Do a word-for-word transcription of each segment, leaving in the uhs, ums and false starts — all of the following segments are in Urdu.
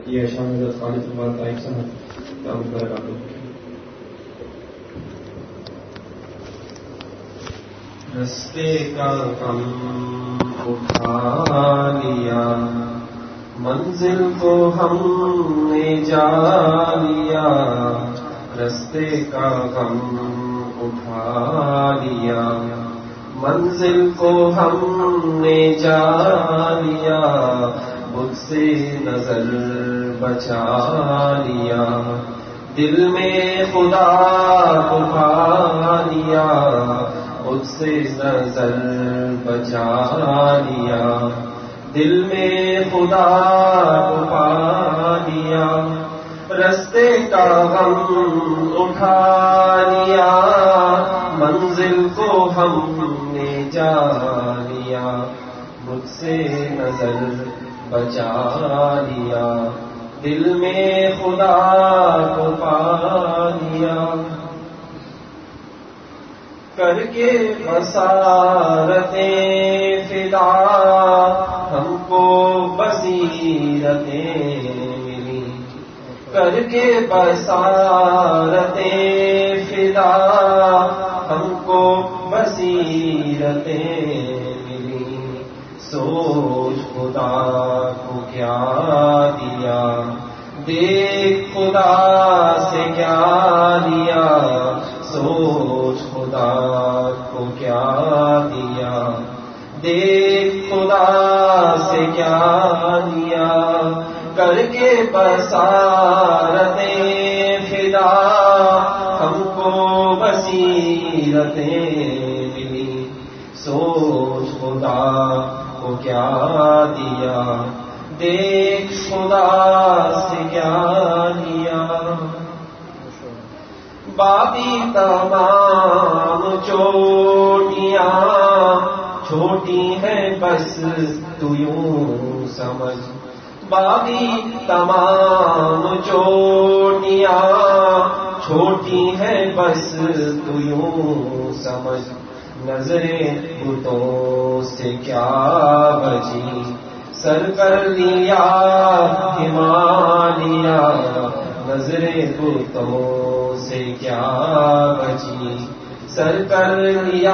یہ شام خالد عمر طائف صاحب دعوت برکاتہ. رستے کا غم اٹھا لیا، منزل کو ہم نے جا لیا. رستے کا غم اٹھا لیا، منزل کو ہم نے جا لیا. بت سے نظر بچا لیا، دل میں خدا کو پا لیا. بت سے نظر بچا لیا، دل میں خدا کو پا لیا. رستے کا غم اٹھا لیا، منزل کو ہم نے جا لیا. بت سے نظر بچا لیا، دل میں خدا کو پا لیا. کر کے بصارتیں فدا ہم کو بصیرتیں ملی. کر کے بصارتیں فدا ہم کو بصیرتیں ملی. سوچ خدا کو کیا دیا، دیکھ خدا سے کیا دیا. سوچ خدا کو کیا دیا، دیکھ خدا سے کیا دیا. کر کے بصارتیں فدا ہم کو بصیرتیں ملی. سوچ خدا کو کیا دیا، دیکھ خدا سے کیا دیا. باقی تمام چوٹیاں چھوٹی ہیں بس تو یوں سمجھ. باقی تمام چوٹیاں چھوٹی ہیں بس تو یوں سمجھ. نظریں بتوں سے کیا بچی، سر کر لیا ہمالیہ. نظریں بتوں سے کیا بچی، سر کر لیا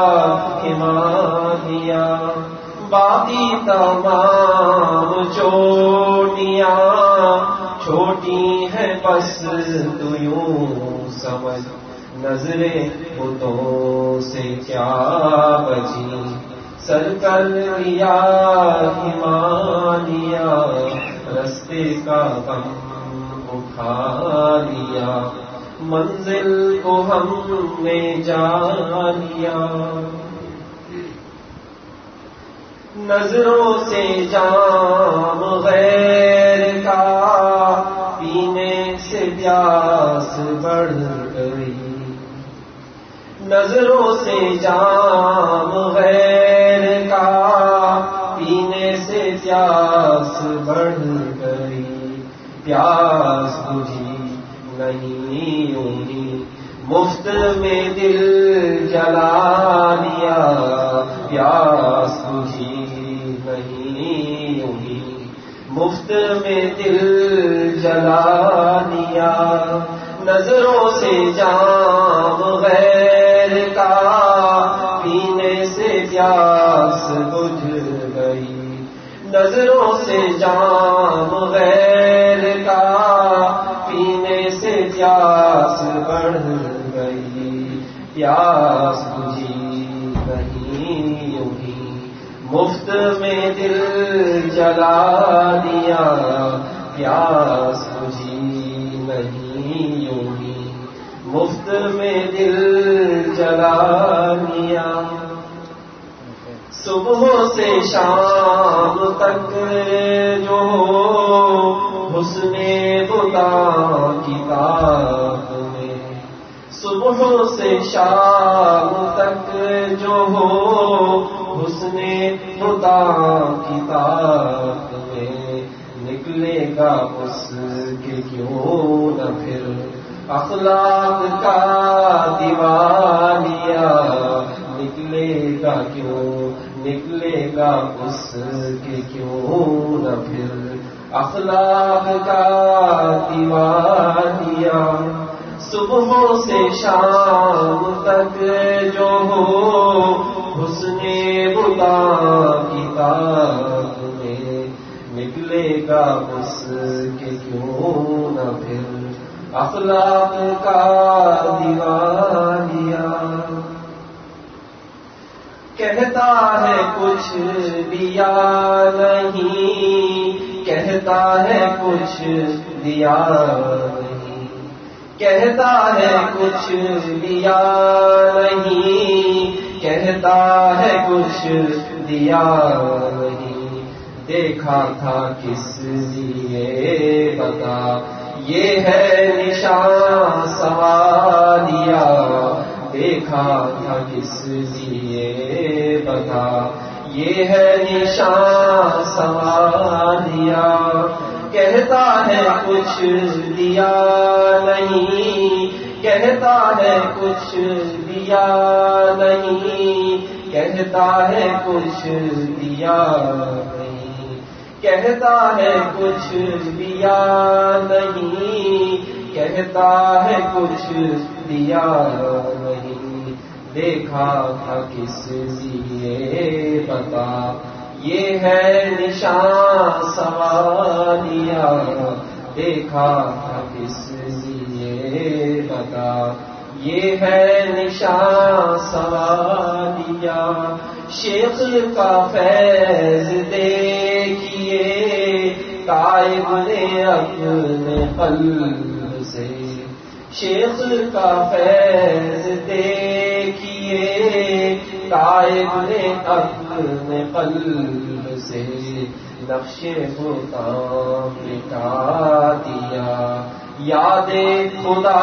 ہمالیہ. باقی تمام چوٹیاں چھوٹی ہیں بس تو یوں سمجھ. نظریں بتوں سے کیا بچی، سر کر لیا ہمالیہ. رستے کا غم اٹھا لیا، منزل کو ہم نے جا لیا. نظروں سے جام غیر کا پینے سے پیاس بڑھ گئی. نظروں سے جام غیر کا پینے سے پیاس بڑھ گئی. پیاس بجھی نہیں یوں ہی مفت میں دل جلا لیا. پیاس بجھی نہیں یوں ہی مفت میں دل جلا لیا. نظروں سے جام غیر کا پینے سے پیاس بجھ گئی. نظروں سے جام غیر کا پینے سے پیاس بڑھ گئی. پیاس بجھی نہیں یوں ہی مفت میں دل جلا دیا. پیاس بجھی نہیں یوں ہی مفت میں دل جلا دیا. صبح سے شام تک جو حسن خدا کتاب میں. صبح سے شام تک جو ہو حسن خدا کتاب میں. نکلے گا اس کے کیوں نہ پھر اخلاق کا دیوالیہ. نکلے گا کیوں نکلے گا اس کے کیوں نہ پھر اخلاق کا دیوانیہ صبح سے شام تک جو ہو حسن خدا کی طاق میں نکلے گا اس کے کیوں نہ پھر اخلاق کا دیوانیہ کہتا ہے کچھ دیا نہیں کہتا ہے کچھ دیا نہیں کہتا ہے کچھ دیا نہیں کہتا ہے کچھ دیا نہیں دیکھا تھا کس لیے بتا یہ ہے نشان سوالیہ دیکھا تھا کس لیے بتا یہ ہے نشان سوالیہ کہتا ہے کچھ دیا نہیں کہتا ہے کچھ دیا نہیں کہتا ہے کچھ دیا نہیں کہتا ہے کچھ دیا نہیں کہتا ہے کچھ دیا نہیں دیکھا تھا کس لیے بتا یہ ہے نشان سوالیہ دیکھا تھا کس لیے بتا یہ ہے نشان سوالیہ شیخ کا فیض دیکھیے تائب نے اپنے قلب سے شیخ کا فیض دیکھیے تائب نے اپنے قلب سے نقش خدا مٹا دیا یاد خدا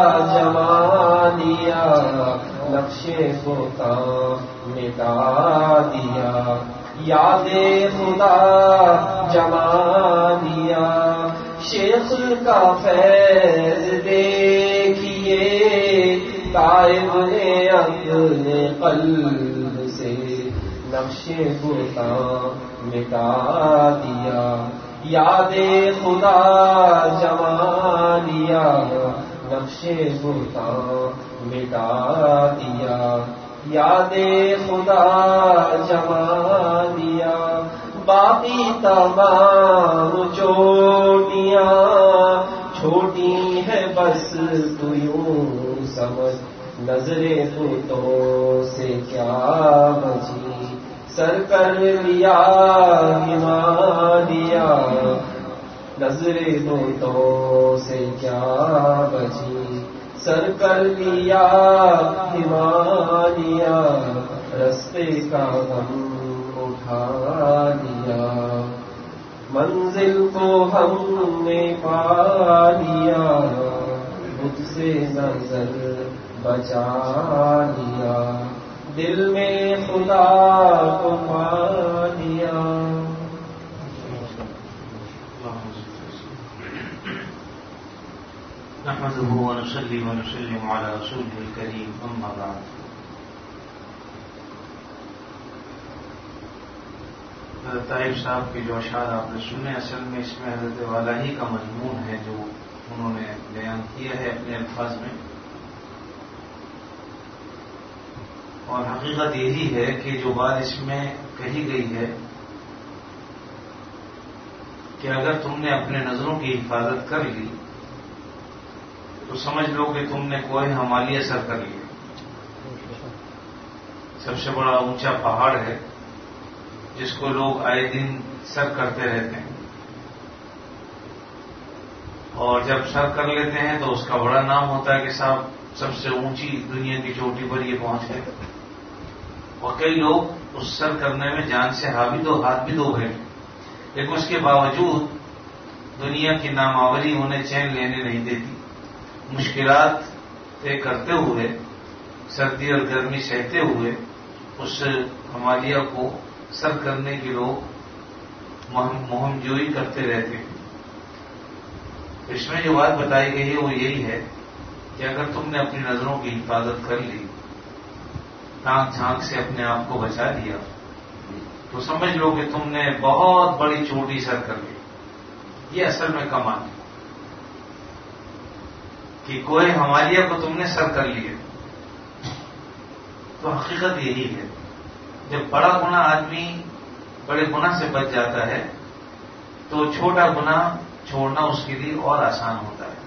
جما دیا نقش خدا مٹا دیا یاد خدا جما دیا شیخ کا فیض دیکھیے تائب نے اپنے قلب سے نقش خدا مٹا دیا یاد خدا جما دیا نقش خدا مٹا دیا یاد خدا جما دیا باقی تمام چوٹیاں چھوٹی ہے بس تو یوں سمجھ نظریں تو سے کیا بچی سر کر لیا ہمالیہ نظریں تو سے کیا بچی سر کر لیا ہمالیہ رستے کا غم اٹھا لیا منزل کو ہم نے پا لیا مجھ سے نظر بچا لیا دل میں خدا کو پا لیا نحمده ونصلي ونسلم على رسوله الكريم أما بعد حضرت طائب صاحب کے جو اشعار آپ نے سنے اصل میں اس میں حضرت والا ہی کا مضمون ہے جو انہوں نے بیان کیا ہے اپنے الفاظ میں اور حقیقت یہی ہے کہ جو بات اس میں کہی گئی ہے کہ اگر تم نے اپنے نظروں کی حفاظت کر لی تو سمجھ لو کہ تم نے کوہ ہمالیہ سر کر لیا سب سے بڑا اونچا پہاڑ ہے جس کو لوگ آئے دن سر کرتے رہتے ہیں اور جب سر کر لیتے ہیں تو اس کا بڑا نام ہوتا ہے کہ صاحب سب سے اونچی دنیا کی چوٹی پر یہ پہنچ گئے اور کئی لوگ اس سر کرنے میں جان سے ہاتھ بھی دو ہاتھ بھی دو بیٹھے لیکن اس کے باوجود دنیا کی نامآوری انہیں چین لینے نہیں دیتی مشکلات طے کرتے ہوئے سردی اور گرمی سہتے ہوئے اس ہمالیہ کو سر کرنے کے لوگ مہم جوئی کرتے رہتے ہیں اس میں جو بات بتائی گئی ہے وہ یہی ہے کہ اگر تم نے اپنی نظروں کی حفاظت کر لی تانک جھانک سے اپنے آپ کو بچا لیا تو سمجھ لو کہ تم نے بہت بڑی چوٹی سر کر لی یہ اصل میں کمال ہے کہ کوئی حمالیہ کو تم نے سر کر لیے. تو حقیقت یہی ہے جب بڑا گناہ آدمی بڑے گناہ سے بچ جاتا ہے تو چھوٹا گناہ چھوڑنا اس کے لیے اور آسان ہوتا ہے.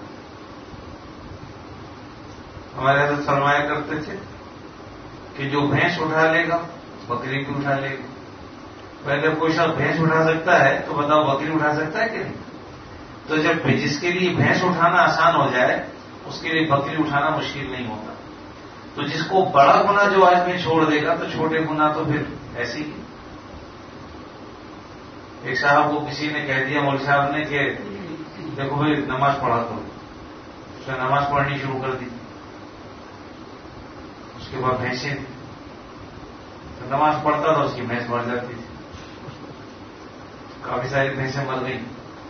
ہمارے حضرت فرمایا کرتے تھے کہ جو بھینس اٹھا لے گا بکری بھی اٹھا لے گا. پہلے کوئی شخص بھینس اٹھا سکتا ہے تو بتاؤ بکری اٹھا سکتا ہے کہ نہیں؟ تو جب جس کے لیے بھینس اٹھانا آسان ہو جائے اس کے لیے بکری اٹھانا مشکل نہیں ہوتا. تو جس کو بڑا گناہ جو آدمی چھوڑ دے گا تو چھوٹے گناہ تو پھر ایسے ہی. ایک صاحب کو کسی نے کہہ دیا مولوی صاحب نے کہ دیکھو بھائی نماز پڑھا کرو. اس نے نماز پڑھنی شروع کر دی. اس کے بعد بھینسیں تھی تو نماز پڑھتا تھا اس کی بھینس مر جاتی تھی. کافی ساری بھینسیں مر گئی.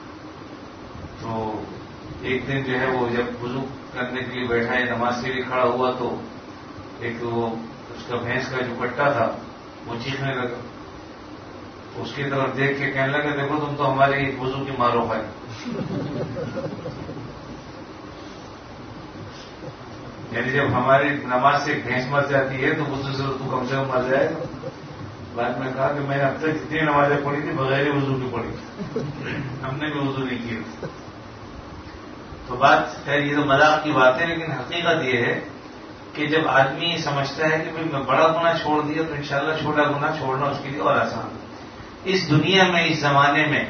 تو ایک دن جو ہے وہ جب وضو کرنے کے لیے بیٹھا ہے نماز کے لیے کھڑا ہوا تو ایک وہ اس کا بھینس کا جو کٹا تھا وہ چیخنے لگا. اس کی طرف دیکھ کے کہنے لگا دیکھو تم تو ہماری وضو کی مارو ہے. یعنی جب ہماری نماز سے بھینس مر جاتی ہے تو وضو سے تو کم سے کم مر جائے گا. بعد میں کہا کہ میں نے اب تک جتنی نمازیں پڑھی تھی بغیر وضو کی پڑھی, ہم نے بھی وضو نہیں کیا. تو بات خیر یہ تو مذاق کی بات ہے لیکن حقیقت یہ ہے کہ جب آدمی سمجھتا ہے کہ بھائی میں بڑا گناہ چھوڑ دیا تو انشاءاللہ چھوٹا گناہ چھوڑنا اس کے لیے اور آسان. اس دنیا میں اس زمانے میں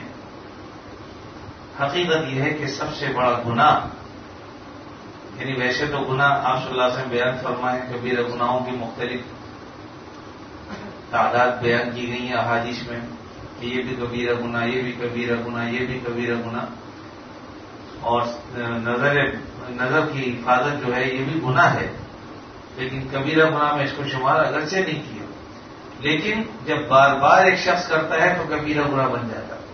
حقیقت یہ ہے کہ سب سے بڑا گناہ یعنی ویسے تو گناہ آپ صلی اللہ علیہ وسلم بیان فرمائے کبیرہ گناہوں کی مختلف تعداد بیان کی گئی ہیں احادیث میں کہ یہ بھی کبیرہ گناہ یہ بھی کبیرہ گناہ یہ بھی کبیرہ گناہ. اور نظر نظر کی حفاظت جو ہے یہ بھی گناہ ہے لیکن کبیرہ گناہ میں اس کو شمار اگرچہ نہیں کیا لیکن جب بار بار ایک شخص کرتا ہے تو کبیرہ گناہ بن جاتا ہے.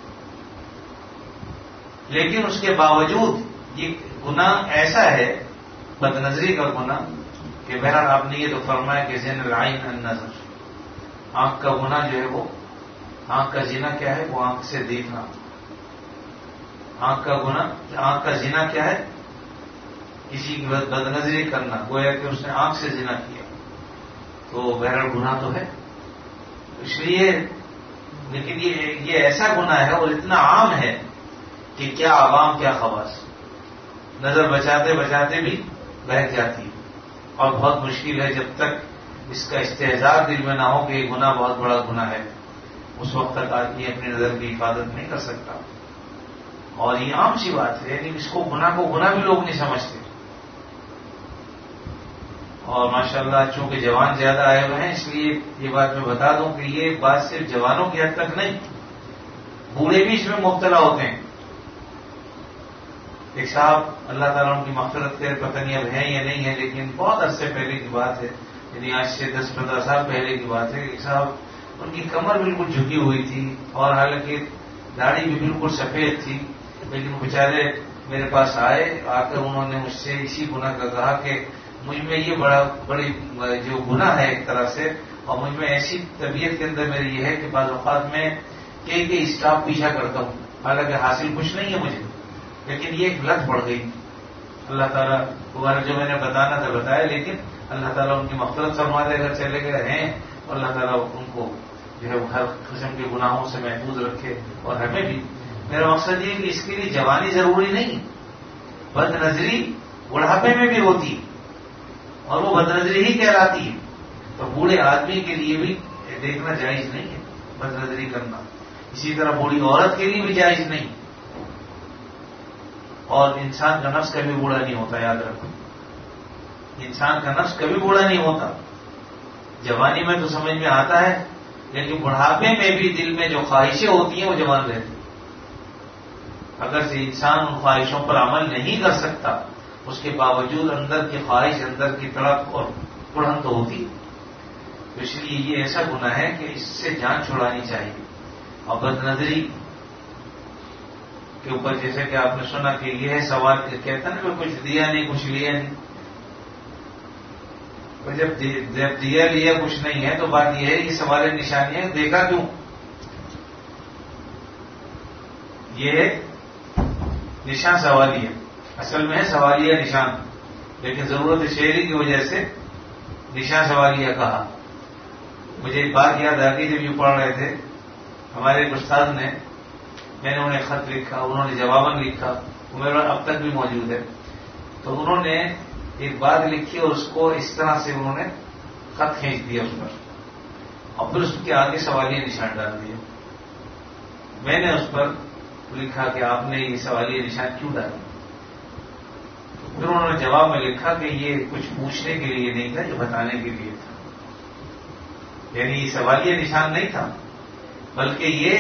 لیکن اس کے باوجود یہ گناہ ایسا ہے بد نظری کا گناہ کہ بہرحال آپ نے یہ تو فرمایا کہ زین العین النظر, آنکھ کا گناہ جو ہے وہ آنکھ کا زنا کیا ہے وہ آنکھ سے دیکھنا. آنکھ کا گناہ آنکھ کا زنا کیا ہے کسی کی بد نظری کرنا, گویا کہ اس نے آنکھ سے زنا کیا تو بہرحال گناہ تو ہے. اس لیے لیکن یہ یہ ایسا گناہ ہے اور اتنا عام ہے کہ کیا عوام کیا خواص نظر بچاتے بچاتے بھی بہک جاتی ہے. اور بہت مشکل ہے جب تک اس کا استحضار دل میں نہ ہو کہ یہ گناہ بہت بڑا گناہ ہے اس وقت تک آدمی اپنی نظر کی حفاظت نہیں کر سکتا. اور یہ عام سی بات ہے لیکن اس کو گناہ کو گناہ بھی لوگ نہیں سمجھتے. اور ماشاءاللہ چونکہ جوان زیادہ آئے ہوئے ہیں اس لیے یہ بات میں بتا دوں کہ یہ بات صرف جوانوں کی حد تک نہیں, بوڑھے بھی اس میں مبتلا ہوتے ہیں. ایک صاحب اللہ تعالیٰ ان کی مغفرت کرے, پتہ نہیں اب ہیں یا نہیں ہے لیکن بہت عرصے پہلے کی بات ہے, یعنی آج سے دس پندرہ سال پہلے کی بات ہے. ایک صاحب ان کی کمر بالکل جھکی ہوئی تھی اور حالانکہ داڑھی بھی بالکل سفید تھی لیکن بیچارے میرے پاس آئے, آ کر انہوں نے مجھ سے اسی گناہ کا کہا کہ مجھ میں یہ بڑا بڑی جو گناہ ہے ایک طرح سے, اور مجھ میں ایسی طبیعت کے اندر میری یہ ہے کہ بعض اوقات میں کئی کئی اسٹاف پیچھا کرتا ہوں, حالانکہ حاصل کچھ نہیں ہے مجھے لیکن یہ ایک لت پڑ گئی. اللہ تعالیٰ دوبارہ جو میں نے بتانا تھا بتایا لیکن اللہ تعالیٰ ان کی مغفرت فرما دے اگر چلے گئے ہیں اور اللہ تعالیٰ ان کو جو ہے ہر قسم کے گناہوں سے محفوظ رکھے اور ہمیں بھی. میرا مقصد یہ کہ اس کے لیے جوانی ضروری نہیں, بد نظری بڑھاپے میں بھی ہوتی اور وہ بد نظری ہی کہلاتی ہے. تو بوڑھے آدمی کے لیے بھی دیکھنا جائز نہیں ہے بد نظری کرنا, اسی طرح بوڑھی عورت کے لیے بھی جائز نہیں. اور انسان کا نفس کبھی بوڑھا نہیں ہوتا, یاد رکھو انسان کا نفس کبھی بوڑھا نہیں ہوتا. جوانی میں تو سمجھ میں آتا ہے لیکن بڑھاپے میں بھی دل میں جو خواہشیں ہوتی ہیں وہ جوان رہتی. اگر سے انسان ان خواہشوں پر عمل نہیں کر سکتا اس کے باوجود اندر کی خواہش اندر کی تڑپ اور بڑھن تو ہوتی. اس لیے یہ ایسا گناہ ہے کہ اس سے جان چھڑانی چاہیے. اور بد نظری کے اوپر جیسے کہ آپ نے سنا کہ یہ ہے سوال کہتا نا کہ کچھ دیا نہیں کچھ لیا نہیں. جب جب دیا لیا کچھ نہیں ہے تو بات یہ ہے کہ سوال نشانی ہے دیکھا کیوں. یہ نشان سوالیہ، اصل میں ہے سوالیہ نشان، لیکن ضرورت شعری کی وجہ سے نشان سوالیہ کہا۔ مجھے ایک بات یاد آ گئی، جب یہ پڑھ رہے تھے ہمارے ایک استاد نے، میں نے انہیں خط لکھا، انہوں نے جواباً لکھا، وہ میرے اب تک بھی موجود ہے۔ تو انہوں نے ایک بات لکھی اور اس کو اس طرح سے انہوں نے خط کھینچ دیا اس پر، اور پھر اس کے آگے سوالیہ نشان ڈال دیا۔ میں نے اس پر لکھا کہ آپ نے یہ سوالیہ نشان کیوں ڈالا؟ پھر انہوں نے جواب میں لکھا کہ یہ کچھ پوچھنے کے لیے نہیں تھا، یہ بتانے کے لیے تھا، یعنی یہ سوالیہ نشان نہیں تھا، بلکہ یہ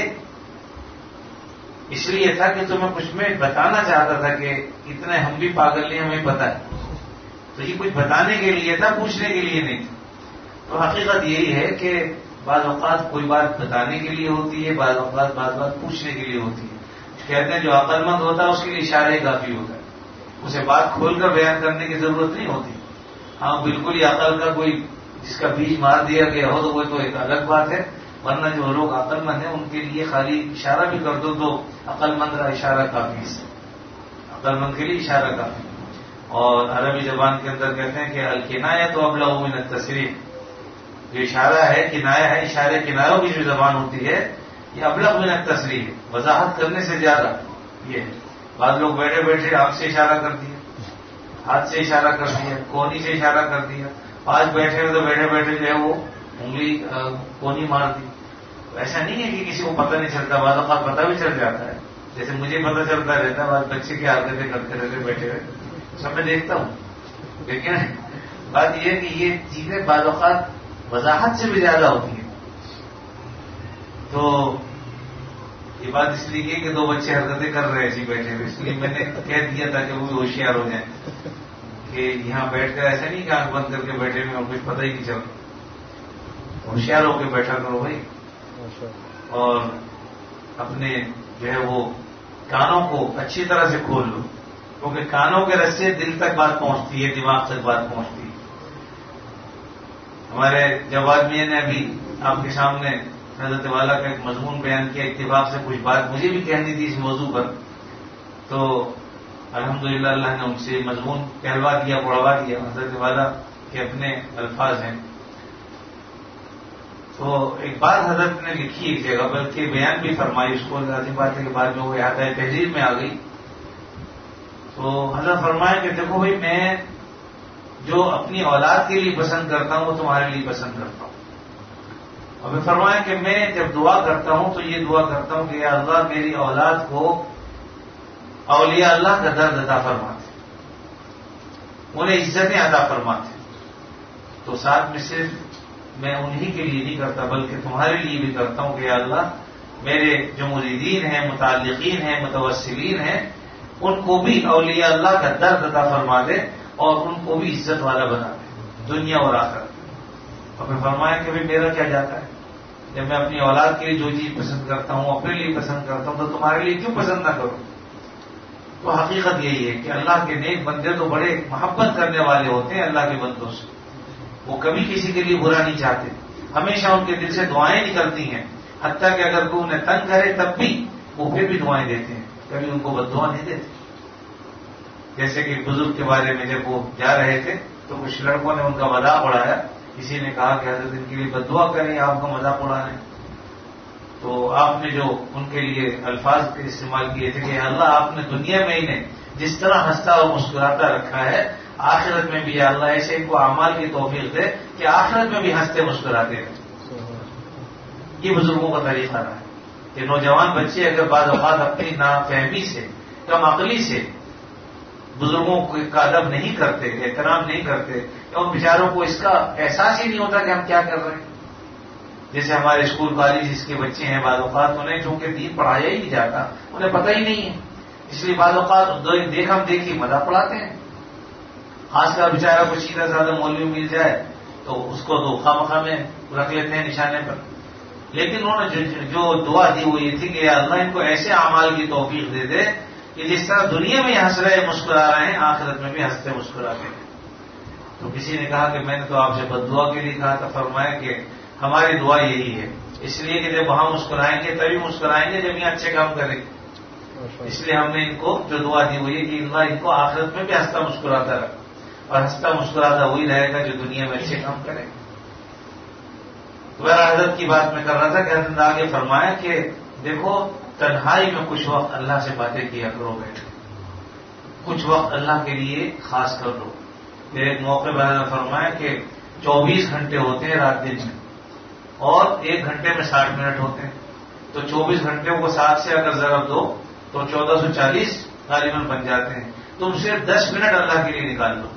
اس لیے تھا کہ تمہیں کچھ میں بتانا چاہتا تھا کہ اتنے ہم بھی پاگل نہیں، ہمیں پتہ ہے۔ تو یہ کچھ بتانے کے لیے تھا، پوچھنے کے لیے نہیں تھا۔ تو حقیقت یہی ہے کہ بعض اوقات کوئی بات بتانے کے لیے ہوتی ہے، بعض اوقات بعض بات پوچھنے کے لیے ہوتی ہے۔ کہتے ہیں جو عقل مند ہوتا ہے اس کے لیے اشارے کافی ہوتا ہے، اسے بات کھول کر بیان کرنے کی ضرورت نہیں ہوتی۔ ہاں بالکل ہی عقل کا کوئی جس کا بیج مار دیا گیا ہو تو وہ تو ایک الگ بات ہے، ورنہ جو لوگ عقل مند ہیں ان کے لیے خالی اشارہ بھی کر دو تو عقل مند کا اشارہ کافی ہے، عقل مند کے لیے اشارہ کافی۔ اور عربی زبان کے اندر کہتے ہیں کہ الکنایہ تو ابلغ من التصریح، جو اشارہ ہے کنایہ ہے، اشارے کنایوں کی جو زبان ہوتی ہے یہ ابلغ من التصریح ہے، وضاحت کرنے سے زیادہ یہ ہے۔ بعض لوگ بیٹھے بیٹھے آنکھ سے اشارہ کر دیا، ہاتھ سے اشارہ کر دیا، کونی سے اشارہ کر دیا، آج بیٹھے ہوئے تو بیٹھے بیٹھے جو ہے وہ انگلی کونی مار دی۔ ایسا نہیں ہے کہ کسی کو پتہ نہیں چلتا، بعض اوقات پتہ بھی چل جاتا ہے، جیسے مجھے پتہ چلتا رہتا ہے، بعض بچے کی حرکتیں کرتے رہتے بیٹھے ہوئے سب میں دیکھتا ہوں۔ لیکن بات یہ ہے کہ یہ چیزیں بعض اوقات وضاحت سے بھی زیادہ ہوتی ہیں۔ تو یہ بات اس لیے کہ دو بچے حرکتیں کر رہے ایسے بیٹھے ہوئے، اس لیے میں نے کہہ دیا تھا کہ وہ بھی ہوشیار ہو جائیں کہ یہاں بیٹھ کر ایسا نہیں کہ آنکھ بند کر کے بیٹھے ہوئے اور کچھ پتہ ہی نہیں چلتا، ہوشیار ہو کے بیٹھا کرو بھائی، اور اپنے جو ہے وہ کانوں کو اچھی طرح سے کھول لو، کیونکہ کانوں کے رستے دل تک بات پہنچتی ہے، دماغ تک بات پہنچتی ہے۔ ہمارے جواد میاں نے ابھی آپ کے سامنے حضرت والا کا ایک مضمون بیان کیا، اتفاق سے کچھ بات مجھے بھی کہنی تھی اس موضوع پر، تو الحمدللہ اللہ نے ان سے مضمون کہلوا دیا، پڑھوا دیا۔ حضرت والا کے اپنے الفاظ ہیں۔ تو ایک بات حضرت نے لکھی ایک جگہ، بلکہ بیان بھی فرمائی، اس کو لازم بات ہے کہ بعد میں وہ یاد ہے تحریر میں آ گئی۔ تو حضرت فرمایا کہ دیکھو بھائی، میں جو اپنی اولاد کے لیے پسند کرتا ہوں وہ تمہارے لیے پسند کرتا ہوں۔ اور میں فرمایا کہ میں جب دعا کرتا ہوں تو یہ دعا کرتا ہوں کہ یا اللہ میری اولاد کو اولیاء اللہ کا درد عطا فرماتے، انہیں عزتیں عطا فرماتے۔ تو ساتھ میں صرف میں انہی کے لیے نہیں کرتا بلکہ تمہارے لیے بھی کرتا ہوں کہ یا اللہ میرے جو مریدین ہیں، متعلقین ہیں، متوسلین ہیں، ان کو بھی اولیاء اللہ کا درد عطا فرما دے اور ان کو بھی عزت والا بنا دے دنیا اور آخرت۔ اور پھر فرمایا کہ بھائی میرا کیا جاتا ہے، جب میں اپنی اولاد کے لیے جو چیز پسند کرتا ہوں، اپنے لیے پسند کرتا ہوں، تو تمہارے لیے کیوں پسند نہ کروں؟ تو حقیقت یہی ہے کہ اللہ کے نیک بندے تو بڑے محبت کرنے والے ہوتے ہیں اللہ کے بندوں سے، وہ کبھی کسی کے لیے برا نہیں چاہتے، ہمیشہ ان کے دل سے دعائیں نکلتی ہیں، حتیٰ کہ اگر کوئی انہیں تنگ کرے تب بھی وہ پھر بھی دعائیں دیتے ہیں، کبھی ان کو بد دعا نہیں دیتے۔ جیسے کہ بزرگ کے بارے میں جب وہ جا رہے تھے تو کچھ لڑکوں نے ان کا مذاق اڑایا، کسی نے کہا کہ حضرت ان کے لیے بد دعا کریں آپ کا مذاق اڑانے، تو آپ نے جو ان کے لیے الفاظ استعمال کیے تھے کہ اللہ آپ نے دنیا میں انہیں جس طرح ہنستا اور مسکراتا رکھا ہے، آخرت میں بھی یا اللہ ایسے ان کو اعمال کی توفیق دے کہ آخرت میں بھی ہنستے مسکراتے ہیں۔ یہ بزرگوں کا طریقہ رہا ہے کہ نوجوان بچے اگر بعض اوقات اپنی نافہمی سے، کم عقلی سے بزرگوں کا ادب نہیں کرتے، احترام نہیں کرتے، یا ان بیچاروں کو اس کا احساس ہی نہیں ہوتا کہ ہم کیا کر رہے ہیں۔ جیسے ہمارے اسکول کالج کے بچے ہیں، بعض اوقات انہیں چونکہ دین پڑھایا ہی نہیں جاتا، انہیں پتہ ہی نہیں ہے، اس لیے بعض اوقات دیکھ ہم دیکھی مذاق پڑھاتے ہیں۔ خاص کر بیچارہ کو سیدھا سادہ مولوی مل جائے تو اس کو تو خواہ مخواہ میں رکھ لیتے ہیں نشانے پر۔ لیکن انہوں نے جو دعا دی وہ یہ تھی کہ یا اللہ ان کو ایسے اعمال کی توفیق دے دے کہ جس طرح دنیا میں ہنس رہے مسکرا رہے ہیں، آخرت میں بھی ہنستے مسکراتے ہیں۔ تو کسی نے کہا کہ میں نے تو آپ سے بد دعا کے لیے کہا تھا، فرمایا کہ ہماری دعا یہی ہے، اس لیے کہ جب وہاں مسکرائیں گے تبھی مسکرائیں گے جب یہاں اچھے کام کریں گے۔ اس لیے ہم نے ان کو جو دعا دی ہوئی ہے کہ اللہ ان کو آخرت میں بھی ہنستا مسکراتا رہے، اور ہنستا مسکراتا وہی رہے گا جو دنیا میں اچھے کام کرے. میرا حضرت کی بات میں کر رہا تھا کہ حضرت نے آگے فرمایا کہ دیکھو تنہائی میں کچھ وقت اللہ سے باتیں کیا کرو، بیٹھ کچھ وقت اللہ کے لیے خاص کر لو. پھر ایک موقع پر حضرت نے فرمایا کہ چوبیس گھنٹے ہوتے ہیں رات دن میں، اور ایک گھنٹے میں ساٹھ منٹ ہوتے ہیں، تو چوبیس گھنٹے کو سات سے اگر ضرب دو تو چودہ سو چالیس غالباً بن جاتے ہیں. تم صرف دس منٹ اللہ کے لیے نکال لو،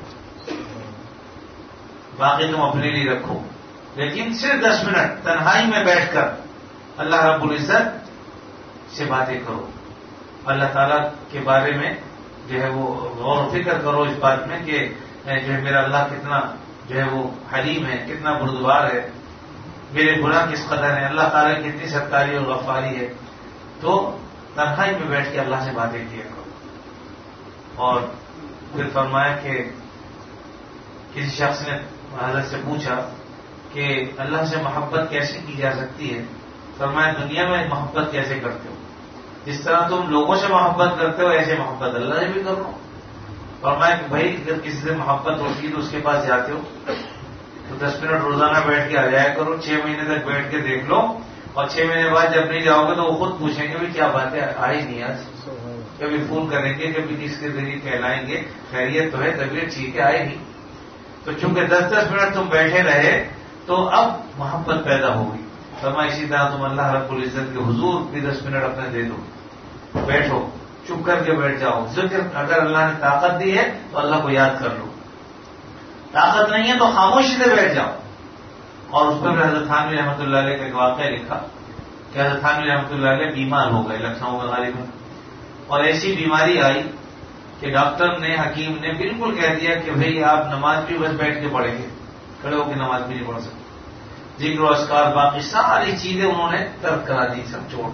باقی تم اپنے لیے رکھو، لیکن صرف دس منٹ تنہائی میں بیٹھ کر اللہ رب العزت سے باتیں کرو، اللہ تعالیٰ کے بارے میں جو ہے وہ غور و فکر کرو اس بات میں کہ جو ہے میرا اللہ کتنا جو ہے وہ حلیم ہے، کتنا بردبار ہے، میرے گناہ کس قدر ہے، اللہ تعالیٰ کی کتنی ستاری اور غفاری ہے. تو تنہائی میں بیٹھ کے اللہ سے باتیں کیا کرو. اور پھر فرمایا کہ کسی شخص نے حضرت سے پوچھا کہ اللہ سے محبت کیسے کی جا سکتی ہے؟ فرمایا دنیا میں محبت کیسے کرتے ہو؟ جس طرح تم لوگوں سے محبت کرتے ہو ایسے محبت اللہ سے بھی کرو. فرمایا کہ بھائی اگر کسی سے محبت ہوتی ہے تو اس کے پاس جاتے ہو تو دس منٹ روزانہ بیٹھ کے آ جایا کرو، چھ مہینے تک بیٹھ کے دیکھ لو، اور چھ مہینے بعد جب نہیں جاؤ گے تو وہ خود پوچھیں گے بھی کیا بات ہے آئی نہیں آج. کبھی فون کریں گے، کبھی کس کے ذریعے کہلائیں گے خیریت تو ہے، طبیعت ٹھیک ہے، آئے نہیں. تو چونکہ دس دس منٹ تم بیٹھے رہے تو اب محبت پیدا ہوگی. فرمایا اسی طرح تم اللہ رب العزت کے حضور بھی دس منٹ اپنے دے دو، بیٹھو، چپ کر کے بیٹھ جاؤ. ذکر اگر اللہ نے طاقت دی ہے تو اللہ کو یاد کر لو، طاقت نہیں ہے تو خاموشی سے بیٹھ جاؤ. اور اس پر حضرت تھانوی رحمۃ اللہ علیہ کا ایک واقعہ لکھا کہ حضرت تھانوی رحمۃ اللہ علیہ بیمار ہو گئے لکھنؤ میں غالباً، اور ایسی بیماری آئی کہ ڈاکٹر نے حکیم نے بالکل کہہ دیا کہ بھئی آپ نماز بھی بس بیٹھ کے پڑھیں گے، کھڑے ہو کے نماز بھی نہیں پڑھ سکتے. ذکر و اذکار باقی ساری چیزیں انہوں نے ترک کرا دی، سب چھوڑ.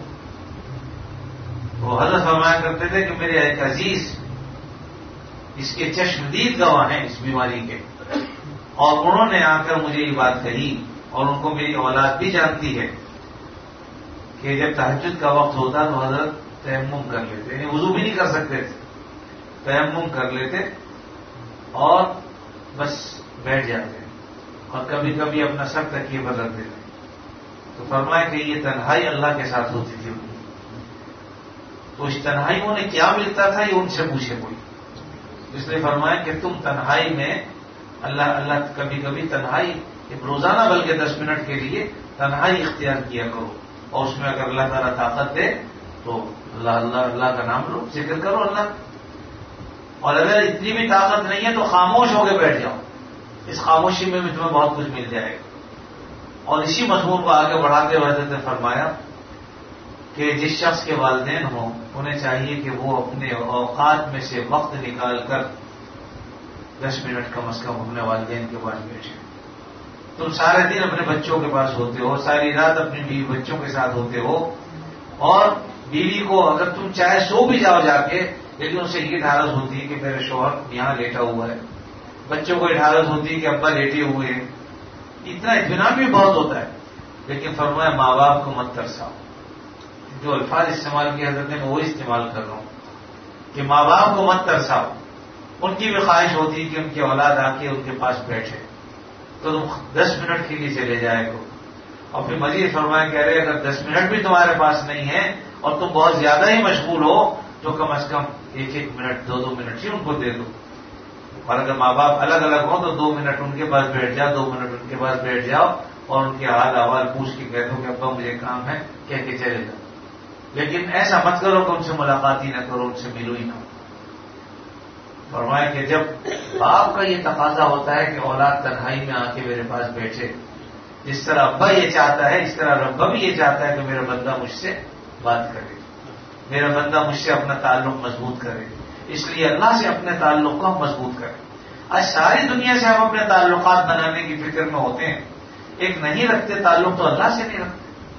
وہ حضرت فرمایا کرتے تھے کہ میرے ایک عزیز اس کے چشمدید گواہ ہیں اس بیماری کے، اور انہوں نے آ کر مجھے یہ بات کہی، اور ان کو میری اولاد بھی جانتی ہے کہ جب تہجد کا وقت ہوتا تو حضرت تیمم کر لیتے، یعنی وضو بھی نہیں کر سکتے تھے، تیمم کر لیتے اور بس بیٹھ جاتے، اور کبھی کبھی اپنا سر تکیے پر رکھ دیتے. تو فرمایا کہ یہ تنہائی اللہ کے ساتھ ہوتی تھی. تو اس تنہائی انہیں کیا ملتا تھا یہ ان سے پوچھے کوئی. اس لیے فرمایا کہ تم تنہائی میں اللہ اللہ کبھی کبھی تنہائی روزانہ بلکہ دس منٹ کے لیے تنہائی اختیار کیا کرو، اور اس میں اگر اللہ تعالیٰ طاقت دے تو اللہ اللہ اللہ کا نام لو، ذکر کرو اللہ. اور اگر اتنی بھی طاقت نہیں ہے تو خاموش ہو کے بیٹھ جاؤ، اس خاموشی میں بھی تمہیں بہت کچھ مل جائے گا. اور اسی مضمون کو آگے بڑھاتے ہوئے حضرت نے فرمایا کہ جس شخص کے والدین ہوں انہیں چاہیے کہ وہ اپنے اوقات میں سے وقت نکال کر دس منٹ کم از کم اپنے والدین کے پاس بیٹھیں. تم سارے دن اپنے بچوں کے پاس ہوتے ہو، ساری رات اپنی بیوی بچوں کے ساتھ ہوتے ہو، اور بیوی کو اگر تم چاہے سو بھی جاؤ جا کے، لیکن اسے یہ ڈھارس ہوتی ہے کہ میرے شوہر یہاں لیٹا ہوا ہے، بچوں کو یہ ڈھارس ہوتی ہے کہ ابا لیٹے ہوئے ہیں. اتنا اطمینان بھی بہت ہوتا ہے. لیکن فرمایا ماں باپ کو مت ترساؤ. جو الفاظ استعمال کیے حضرت نے میں وہی استعمال کر رہا ہوں کہ ماں باپ کو مت ترساؤ. ان کی بھی خواہش ہوتی ہے کہ ان کی اولاد آ کے ان کے پاس بیٹھے، تو تم دس منٹ کے لیے چلے جائے گو. اور پھر مزید فرمایا کہہ رہے اگر دس منٹ بھی تمہارے پاس نہیں ہے اور تم بہت زیادہ ہی مشغول ہو تو کم از کم ایک ایک منٹ دو دو منٹ ہی ان کو دے دو. اور اگر ماں باپ الگ الگ ہوں تو دو منٹ ان کے پاس بیٹھ جاؤ، دو منٹ ان کے پاس بیٹھ جاؤ، اور ان کے حال احوال پوچھ کے کہہ دو کہ ابا مجھے کام ہے، کہہ کے چلے جاؤ. لیکن ایسا مت کرو کہ ان سے ملاقات ہی نہ کرو، ان سے ملو ہی نہ. فرمایا کہ جب باپ کا یہ تقاضا ہوتا ہے کہ اولاد تنہائی میں آ کے میرے پاس بیٹھے، جس طرح ابا یہ چاہتا ہے اس طرح ربا بھی یہ چاہتا ہے کہ میرا بندہ مجھ سے بات کرے، میرا بندہ مجھ سے اپنا تعلق مضبوط کرے. اس لیے اللہ سے اپنے تعلق کو ہم مضبوط کریں. آج ساری دنیا سے ہم اپنے تعلقات بنانے کی فکر میں ہوتے ہیں، ایک نہیں رکھتے تعلق تو اللہ سے نہیں رکھتے.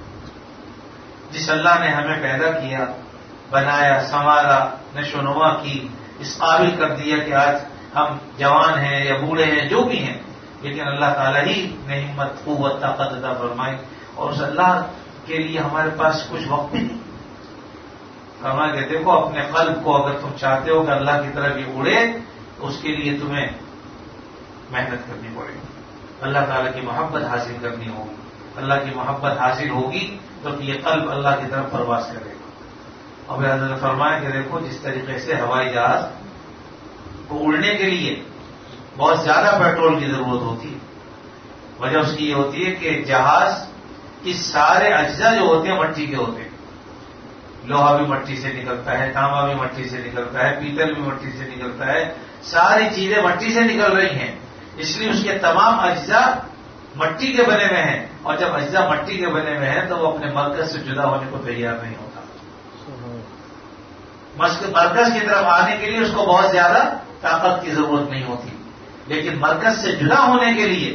جس اللہ نے ہمیں پیدا کیا، بنایا، سنوارا، نشو و نما کی، اس قابل کر دیا کہ آج ہم جوان ہیں یا بوڑھے ہیں جو بھی ہیں، لیکن اللہ تعالیٰ ہی نے ہمت، قوت، طاقت عطا فرمائی، اور اس اللہ کے لیے ہمارے پاس کچھ وقت بھی نہیں. فرمایا کہ دیکھو اپنے قلب کو اگر تم چاہتے ہو کہ اللہ کی طرف یہ اڑے تو اس کے لیے تمہیں محنت کرنی پڑے گی، اللہ تعالیٰ کی محبت حاصل کرنی ہوگی. اللہ کی محبت حاصل ہوگی تو یہ قلب اللہ کی طرف پرواز کرے گا. اور پھر حضرت نے فرمایا کہ دیکھو جس طریقے سے ہوائی جہاز کو اڑنے کے لیے بہت زیادہ پیٹرول کی ضرورت ہوتی ہے، وجہ اس کی یہ ہوتی ہے کہ جہاز کی سارے اجزاء جو ہوتے ہیں مٹی کے ہوتے ہیں. لوہا بھی مٹی سے نکلتا ہے، تانبا بھی مٹی سے نکلتا ہے، پیتل بھی مٹی سے نکلتا ہے، ساری چیزیں مٹی سے نکل رہی ہیں. اس لیے اس کے تمام اجزاء مٹی کے بنے ہوئے ہیں، اور جب اجزاء مٹی کے بنے ہوئے ہیں تو وہ اپنے مرکز سے جدا ہونے کو تیار نہیں ہوتا. مرکز کی طرف آنے کے لیے اس کو بہت زیادہ طاقت کی ضرورت نہیں ہوتی، لیکن مرکز سے جدا ہونے کے لیے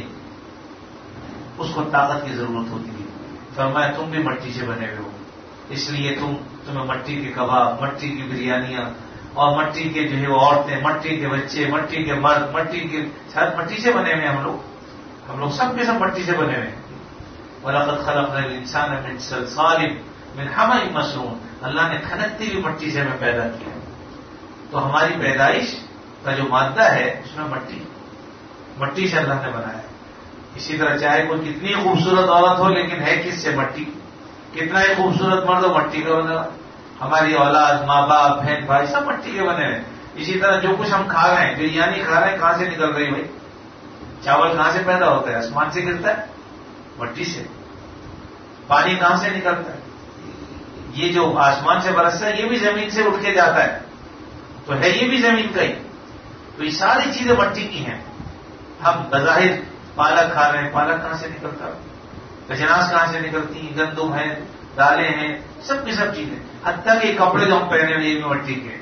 اس کو طاقت کی ضرورت ہوتی ہے. فرمایا تم بھی مٹی سے بنے ہوئے ہو، اس لیے تم تمہیں مٹی کے کباب، مٹی کی بریانیاں، اور مٹی کے جو ہے وہ عورتیں، مٹی کے بچے، مٹی کے مرد، مٹی کے سب مٹی سے بنے ہوئے ہیں. ہم لوگ ہم لوگ سب کے سب مٹی سے بنے ہوئے ہیں. وَلَقَدْ خَلَقْنَا الْإِنسَانَ مِنْ صَلْصَالٍ مِنْ حَمَإٍ مَسْنُونٍ. اللہ نے کھنکتی ہوئی مٹی سے ہمیں پیدا کیا. تو ہماری پیدائش کا جو مادہ ہے اس میں مٹی مٹی سے اللہ نے بنایا. اسی طرح چاہے کوئی کتنی خوبصورت عورت ہو لیکن ہے کس سے؟ مٹی. کتنا ہی خوبصورت مرد ہو مٹی کا بنا. ہماری اولاد، ماں باپ، بہن بھائی سب مٹی کے بنے ہوئے. اسی طرح جو کچھ ہم کھا رہے ہیں، بریانی کھا رہے ہیں، کہاں سے نکل رہی بھائی؟ چاول کہاں سے پیدا ہوتا ہے؟ آسمان سے گرتا ہے؟ مٹی سے. پانی کہاں سے نکلتا ہے؟ یہ جو آسمان سے برستا ہے یہ بھی زمین سے اٹھ کے جاتا ہے، تو ہے یہ بھی زمین کا ہی. تو یہ ساری چیزیں مٹی کی ہیں. ہم بظاہر پالک کھا رہے ہیں، پالک کہاں سے نکلتا ہے؟ کچناس کہاں سے نکلتی ہیں؟ گندم ہے، دالیں ہیں، سب کی سب چیزیں. حتیٰ کہ یہ کپڑے جو ہم پہنے ہوئے یہ بھی مٹی کے.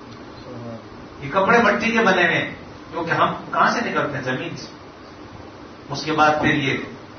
یہ کپڑے مٹی کے بنے ہوئے ہیں کیونکہ ہم کہاں سے نکلتے ہیں؟ زمین سے. اس کے بعد پھر یہ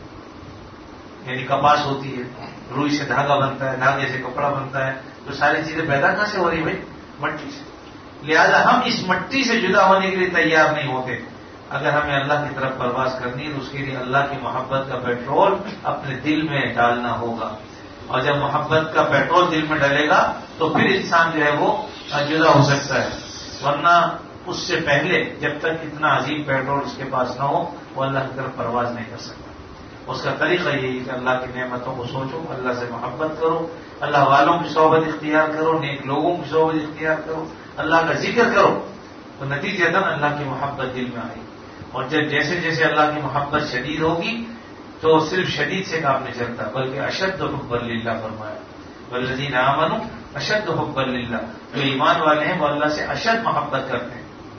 یعنی کپاس ہوتی ہے، روئی سے دھاگا بنتا ہے، دھاگے سے کپڑا بنتا ہے. تو ساری چیزیں پیدا کہاں سے ہو رہی بھائی؟ مٹی سے. لہذا ہم اس مٹی سے جدا ہونے کے لیے تیار نہیں ہوتے. اگر ہمیں اللہ کی طرف پرواز کرنی ہے تو اس کے لیے اللہ کی محبت کا پیٹرول اپنے دل میں ڈالنا ہوگا. اور جب محبت کا پیٹرول دل میں ڈالے گا تو پھر انسان جو ہے وہ جدا ہو سکتا ہے. ورنہ اس سے پہلے جب تک اتنا عظیم پیٹرول اس کے پاس نہ ہو وہ اللہ کی طرف پرواز نہیں کر سکتا. اس کا طریقہ یہی کہ اللہ کی نعمتوں کو سوچو، اللہ سے محبت کرو، اللہ والوں کی صحبت اختیار کرو، نیک لوگوں کی صحبت اختیار کرو، اللہ کا ذکر کرو، تو نتیجتاً اللہ کی محبت دل میں آئے. اور جب جیسے جیسے اللہ کی محبت شدید ہوگی تو صرف شدید سے کام نہیں چلتا بلکہ اشد حبا للہ فرمایا. والذین آمنوا اشد حبا للہ. جو ایمان والے ہیں وہ اللہ سے اشد محبت کرتے ہیں.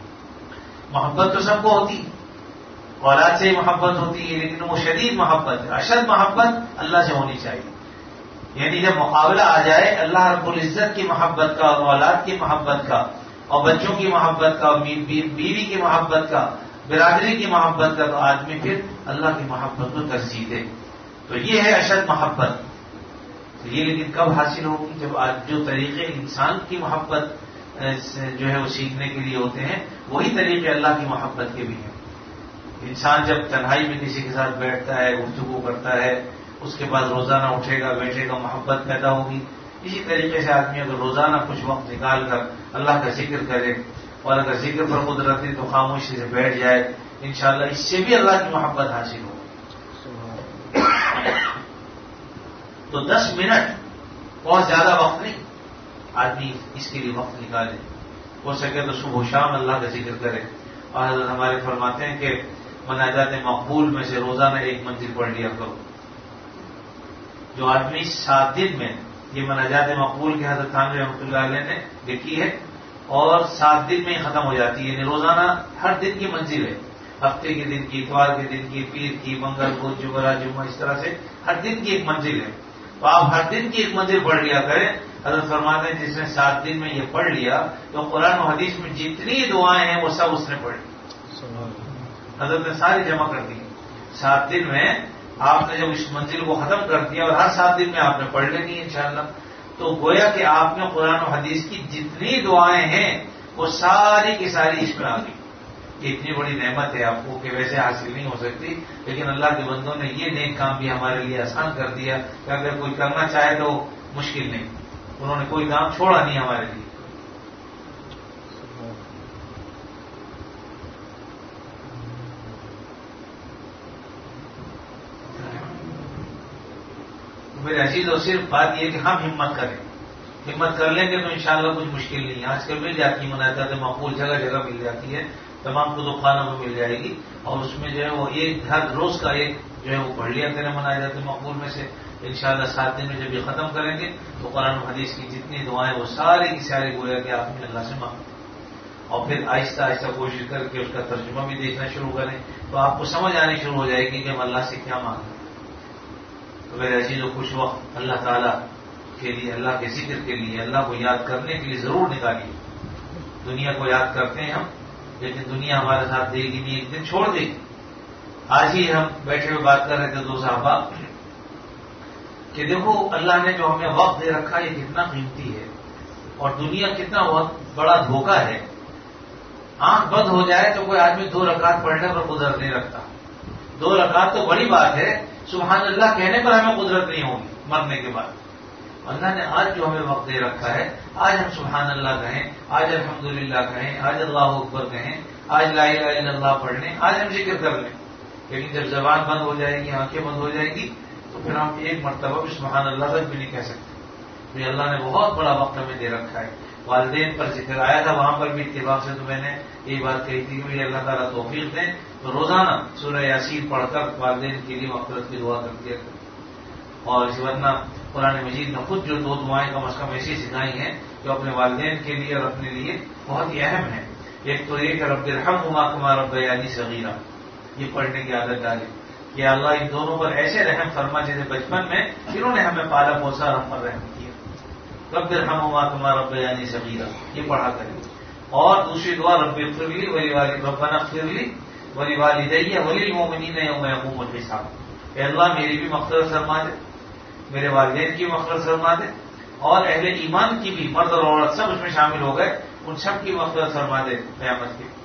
محبت تو سب کو ہوتی، اولاد سے ہی محبت ہوتی ہے، لیکن وہ شدید محبت ہے، اشد محبت اللہ سے ہونی چاہیے. یعنی جب مقابلہ آ جائے اللہ رب العزت کی محبت کا، اور اولاد کی محبت کا، اور بچوں کی محبت کا، اور بیوی کی محبت کا، برادری کی محبت کا، تو آدمی پھر اللہ کی محبت کو ترجیح دے. تو یہ ہے اشد محبت. تو یہ لیکن کب حاصل ہوگی؟ جب جو طریقے انسان کی محبت جو ہے وہ سیکھنے کے لیے ہوتے ہیں وہی طریقے اللہ کی محبت کے بھی ہیں. انسان جب تنہائی میں کسی کے ساتھ بیٹھتا ہے، گفتگو کرتا ہے، اس کے بعد روزانہ اٹھے گا بیٹھے گا، محبت پیدا ہوگی. اسی طریقے سے آدمی اگر روزانہ کچھ وقت نکال کر اللہ کا ذکر کرے، اور اگر ذکر پر قدرت ہے تو خاموشی سے بیٹھ جائے، انشاءاللہ اس سے بھی اللہ کی محبت حاصل ہو. تو دس منٹ بہت زیادہ وقت نہیں، آدمی اس کے لیے وقت نکالے. ہو سکے تو صبح و شام اللہ کا ذکر کرے. اور حضرت ہمارے فرماتے ہیں کہ مناجات مقبول میں سے روزانہ ایک منزل پڑھ لیا کرو. جو آدمی سات دن میں، یہ مناجات مقبول کے حضرت تھانوی رحمۃ اللہ علیہ نے لکھی ہے، اور سات دن میں ہی ختم ہو جاتی ہے. یعنی روزانہ ہر دن کی منزل ہے، ہفتے کے دن کی، اتوار کے دن کی، پیر کی، منگل کو، جمعہ جمعہ، اس طرح سے ہر دن کی ایک منزل ہے. تو آپ ہر دن کی ایک منزل پڑھ لیا کریں. حضرت فرماتے ہیں جس نے سات دن میں یہ پڑھ لیا تو قرآن و حدیث میں جتنی دعائیں ہیں وہ سب اس نے پڑھ لی. حضرت نے ساری جمع کر دی. سات دن میں آپ نے جب اس منزل کو ختم کر دیا اور ہر سات دن میں آپ نے پڑھ لینی ہے انشاءاللہ، تو گویا کہ آپ نے قرآن و حدیث کی جتنی دعائیں ہیں وہ ساری کی ساری اس میں آ گئی. یہ اتنی بڑی نعمت ہے آپ کو کہ ویسے حاصل نہیں ہو سکتی، لیکن اللہ کے بندوں نے یہ نیک کام بھی ہمارے لیے آسان کر دیا کہ اگر کوئی کرنا چاہے تو مشکل نہیں. انہوں نے کوئی کام چھوڑا نہیں ہمارے لیے. میرے عزیز اور صرف بات یہ کہ ہم ہمت کریں. ہمت کر لیں گے تو انشاءاللہ کچھ مشکل نہیں ہے. آج کل مل جاتی ہے مناجات مقبول، جگہ جگہ مل جاتی ہے، تمام کتب خانوں میں مل جائے گی. اور اس میں جو ہے وہ ایک ہر روز کا ایک جو ہے وہ پڑھ لیا کریں مناجات مقبول میں سے. انشاءاللہ سات دن میں جب یہ ختم کریں گے تو قرآن و حدیث کی جتنی دعائیں وہ ساری کی ساری گویا کہ آپ نے اللہ سے مانگیں. اور پھر آہستہ آہستہ کوشش کر کے اس کا ترجمہ بھی دیکھنا شروع کریں تو آپ کو سمجھ آنی شروع ہو جائے گی کہ ہم اللہ سے کیا مانگیں. تو میرے عزیز و خوش وقت اللہ تعالیٰ کے لیے، اللہ کے ذکر کے لیے، اللہ کو یاد کرنے کے لیے ضرور نکالیے. دنیا کو یاد کرتے ہیں ہم، لیکن دنیا ہمارے ساتھ دے گی نہیں، ایک دن چھوڑ دے گی. آج ہی ہم بیٹھے ہوئے بات کر رہے تھے دو صحابہ کہ دیکھو اللہ نے جو ہمیں وقت دے رکھا یہ کتنا قیمتی ہے، اور دنیا کتنا بہت بڑا دھوکہ ہے. آنکھ بند ہو جائے تو کوئی آدمی دو رکعت پڑھنے پر قدرت نہیں رکھتا. دو رکعت تو بڑی بات ہے، سبحان اللہ کہنے پر ہمیں قدرت نہیں ہوگی مرنے کے بعد. اللہ نے آج جو ہمیں وقت دے رکھا ہے، آج ہم سبحان اللہ کہیں، آج الحمدللہ کہیں، آج اللہ اکبر کہیں، آج لا الہ الا اللہ پڑھ لیں، آج ہم ذکر کر لیں. لیکن جب زبان بند ہو جائے گی، آنکھیں بند ہو جائے گی تو پھر ہم ایک مرتبہ بھی سبحان اللہ تک بھی نہیں کہہ سکتے. تو یہ اللہ نے بہت بڑا وقت ہمیں دے رکھا ہے. والدین پر ذکر آیا تھا، وہاں پر بھی اتفاق سے تو میں نے یہی بات کہی تھی کہ مجھے اللہ تعالیٰ توفیق دیں تو روزانہ سورہ یاسین پڑھ کر والدین کے لیے مغفرت کی دعا کر دیا کریں. اور اس ورنہ قرآن مجید نے خود جو دو دعائیں کم از کم ایسی سکھائی ہیں جو اپنے والدین کے لیے اور اپنے لیے بہت ہی اہم ہیں. ایک تو یہ کہ رب ارحمہما کما ربیانی صغیرا، یہ پڑھنے کی عادت ڈالیں کہ اللہ ان دونوں پر ایسے رحم فرما جیسے بچپن میں انہوں نے ہمیں پالا پوسا اور ہم پر رحم کیا. رب ارحمہما کما ربیانی صغیرا یہ پڑھا کریں. اور دوسری دعا رب اغفر لی ولوالدی ربنا اغفر لی ولوالدی وللمؤمنین یوم یقوم الحساب. اے اللہ میری بھی مغفرت فرما دے، میرے والدین کی مغفرت فرما دے، اور اہل ایمان کی بھی، مرد اور عورت سب اس میں شامل ہو گئے، ان سب کی مغفرت فرما دے قیامت کی.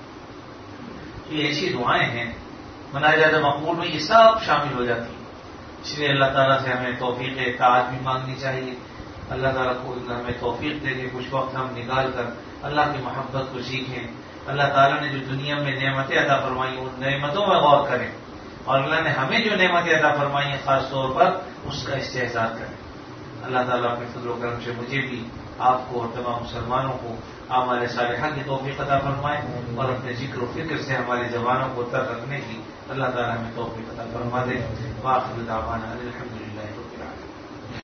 یہ ایسی دعائیں ہیں مناجات مقبول میں یہ سب شامل ہو جاتی ہیں. اس لیے اللہ تعالیٰ سے ہمیں توفیق اطاعت بھی مانگنی چاہیے. اللہ تعالیٰ کو ہمیں توفیق دے کے کچھ وقت ہم نکال کر اللہ کی محبت کو سیکھیں. اللہ تعالیٰ نے جو دنیا میں نعمتیں عطا فرمائی ان نعمتوں میں غور کریں، اور اللہ نے ہمیں جو نعمتیں عطا فرمائی ہیں خاص طور پر اس کا استحضار کریں. اللہ تعالیٰ اپنے فضل و کرم سے مجھے بھی، آپ کو اور تمام مسلمانوں کو اعمال صالحہ کی توفیق عطا فرمائے، اور اپنے ذکر و فکر سے ہماری زبانوں کو تر رکھنے کی اللہ تعالیٰ ہمیں توفیق عطا فرما دے. وآخر دعوانا الحمد